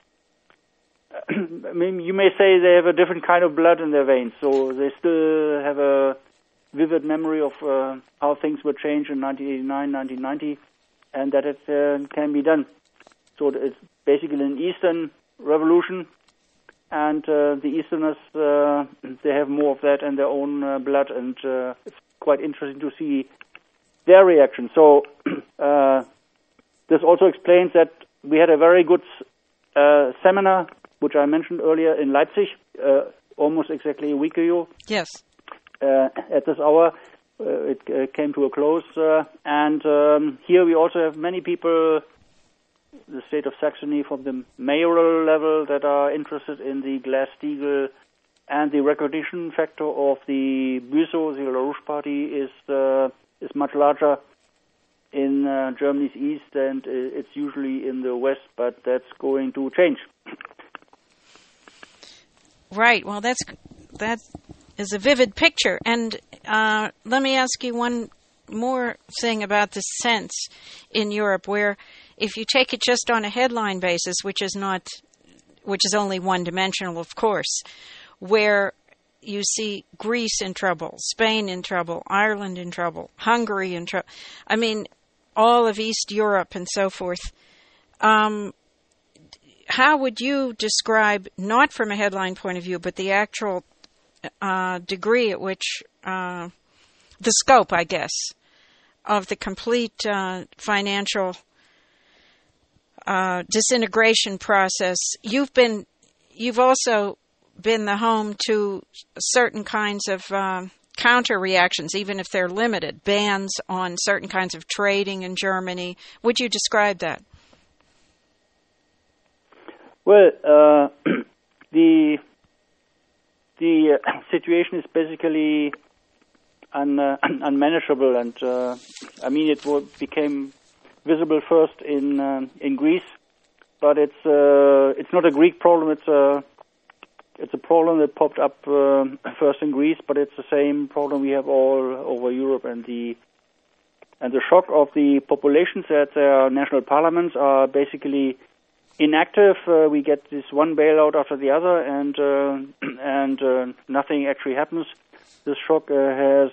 I mean, you may say they have a different kind of blood in their veins, so they still have a vivid memory of how things were changed in 1989, 1990, and that it can be done. So it's basically an Eastern revolution, and the Easterners, they have more of that in their own blood, and it's quite interesting to see their reaction. So this also explains that we had a very good seminar, which I mentioned earlier, in Leipzig, almost exactly a week ago. Yes. At this hour, it came to a close, and here we also have many people, the state of Saxony, from the mayoral level, that are interested in the Glass-Steagall, and the recognition factor of the BÜSO, the LaRouche Party, is much larger in Germany's east, and it's usually in the west, but that's going to change. Right. Well, that is a vivid picture. And let me ask you one more thing about the sense in Europe, where if you take it just on a headline basis, which is only one-dimensional, of course, where you see Greece in trouble, Spain in trouble, Ireland in trouble, Hungary in trouble, I mean, all of East Europe and so forth. How would you describe, not from a headline point of view, but the actual degree at which, the scope, I guess, of the complete financial disintegration process? You've also been the home to certain kinds of counter reactions, even if they're limited, bans on certain kinds of trading in Germany. Would you describe that? Well, the situation is basically unmanageable, and I mean, became visible first in Greece, but it's not a Greek problem. It's a problem that popped up first in Greece, but it's the same problem we have all over Europe. And the shock of the populations that their national parliaments are basically inactive. We get this one bailout after the other, and nothing actually happens. This shock has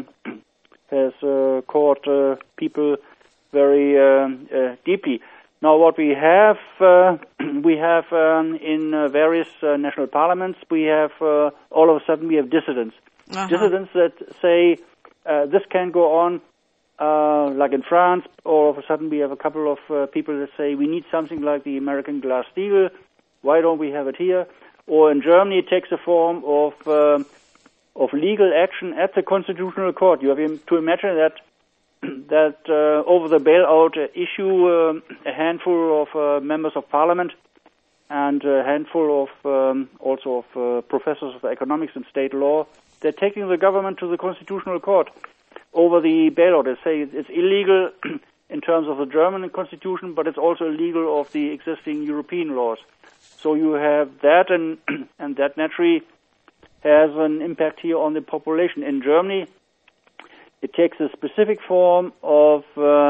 caught people very deeply. Now, what we have in various national parliaments, we have all of a sudden we have dissidents. Uh-huh. Dissidents that say this can't go on. Like in France, all of a sudden we have a couple of people that say we need something like the American Glass-Steagall. Why don't we have it here? Or in Germany, it takes the form of legal action at the Constitutional Court. You have to imagine that over the bailout issue, a handful of members of parliament and a handful of also of professors of economics and state law, they're taking the government to the Constitutional Court over the bailout. They say it's illegal in terms of the German constitution, but it's also illegal of the existing European laws. So you have that, and that naturally has an impact here on the population. In Germany, it takes a specific form of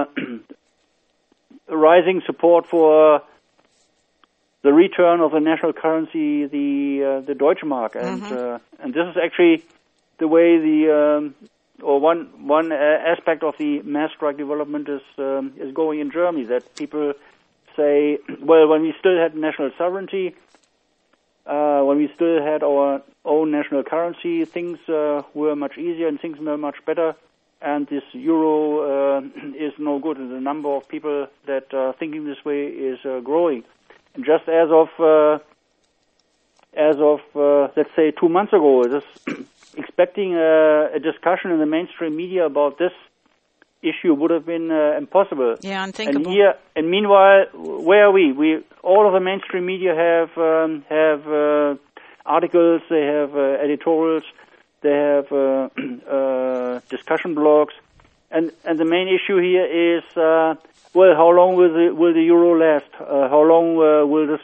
rising support for the return of the national currency, the Deutsche Mark, and this is actually the way one aspect of the mass strike development is going in Germany. That people say, well, when we still had national sovereignty, when we still had our own national currency, things were much easier and things were much better. And this euro is no good. And the number of people that are thinking this way is growing. And just as of let's say 2 months ago, expecting a discussion in the mainstream media about this issue would have been impossible. Yeah, unthinkable. And meanwhile, where are we? All of the mainstream media have articles, they have editorials, they have discussion blogs, and the main issue here is well, how long will the euro last? How long will this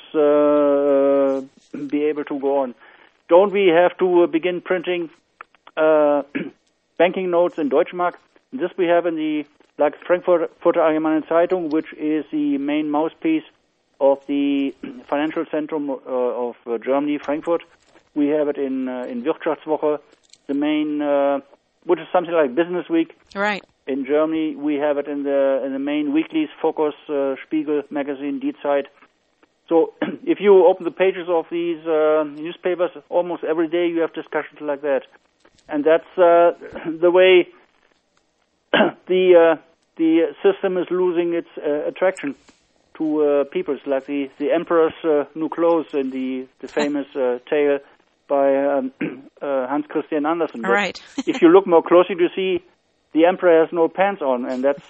be able to go on? Don't we have to begin printing banking notes in Deutschmark? This we have in the Frankfurter Allgemeine Zeitung, which is the main mouthpiece of the financial centrum of Germany, Frankfurt. We have it in Wirtschaftswoche, the main, which is something like Business Week. Right. In Germany, we have it in the main weeklies, Focus, Spiegel magazine, Die Zeit. So if you open the pages of these newspapers, almost every day you have discussions like that. And that's the way the system is losing its attraction to people. It's like the emperor's new clothes in the famous tale by Hans Christian Andersen. Right. If you look more closely, you see the emperor has no pants on, and that's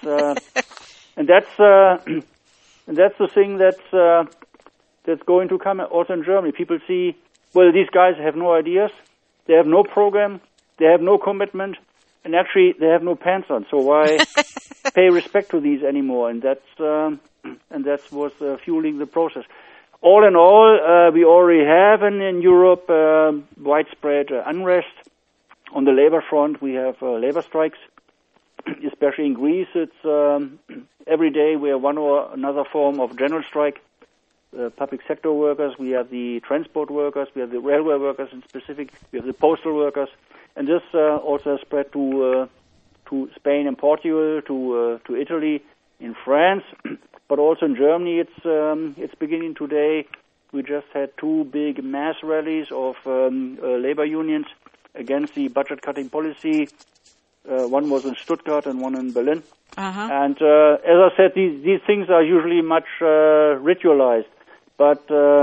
the thing that's going to come also in Germany. People see, well, these guys have no ideas, they have no program, they have no commitment, and actually they have no pants on. So why pay respect to these anymore? And that's what's fueling the process. All in all, we already have in Europe widespread unrest. On the labor front, we have labor strikes, especially in Greece. It's every day we have one or another form of general strike. Public sector workers, we have the transport workers, we have the railway workers in specific, we have the postal workers, and this also has spread to Spain and Portugal, to Italy, in France, but also in Germany. It's beginning today. We just had two big mass rallies of labor unions against the budget-cutting policy. One was in Stuttgart and one in Berlin. Uh-huh. And as I said, these things are usually much ritualized. But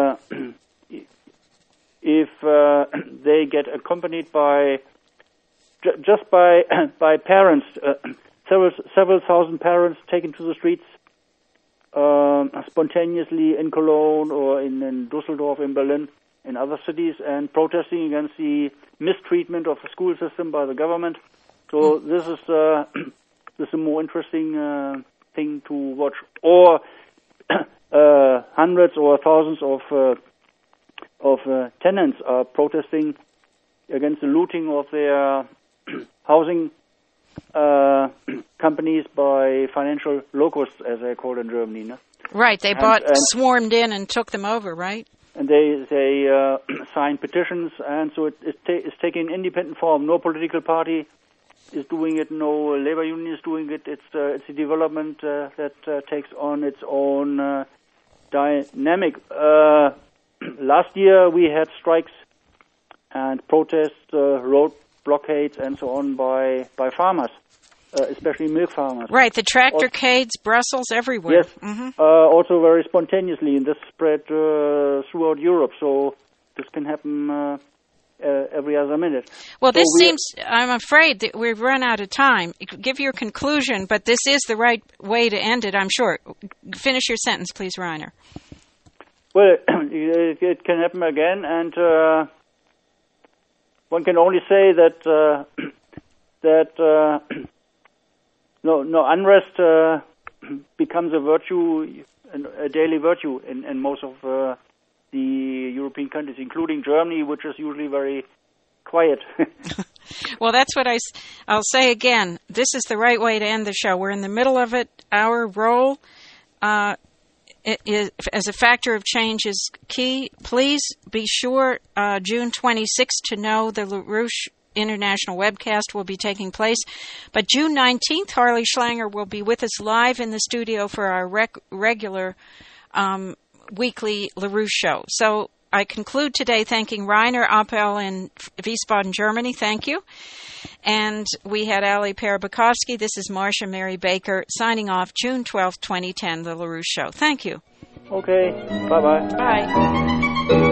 if they get accompanied by just by parents, several thousand parents taken to the streets spontaneously in Cologne or in Düsseldorf, in Berlin, in other cities, and protesting against the mistreatment of the school system by the government. So this is a more interesting thing to watch. Or hundreds or thousands of tenants are protesting against the looting of their housing companies by financial locusts, as they call it in Germany. No? Right, they swarmed in and took them over, right? And they signed petitions, and so it's taking independent form. No political party is doing it. No labor union is doing it. It's a development that takes on its own dynamic. Last year we had strikes and protests, road blockades, and so on by farmers, especially milk farmers. Right, the tractorcades, Brussels, everywhere. Yes, also very spontaneously, and this spread throughout Europe. So this can happen every other minute. Well, this seems, I'm afraid that we've run out of time. Give your conclusion, but this is the right way to end it, I'm sure. Finish your sentence, please, Rainer. Well, it can happen again, and one can only say that no unrest becomes a virtue, a daily virtue in most of the European countries, including Germany, which is usually very quiet. Well, that's what I'll say again. This is the right way to end the show. We're in the middle of it. Our role as a factor of change is key. Please be sure June 26th to know the LaRouche International webcast will be taking place. But June 19th, Harley Schlanger will be with us live in the studio for our regular weekly LaRouche show. So I conclude today thanking Rainer Appel in Wiesbaden, Germany. Thank you. And we had Ali Perabakowski. This is Marcia Mary Baker signing off June 12th, 2010, the LaRouche Show. Thank you. Okay. Bye-bye. Bye.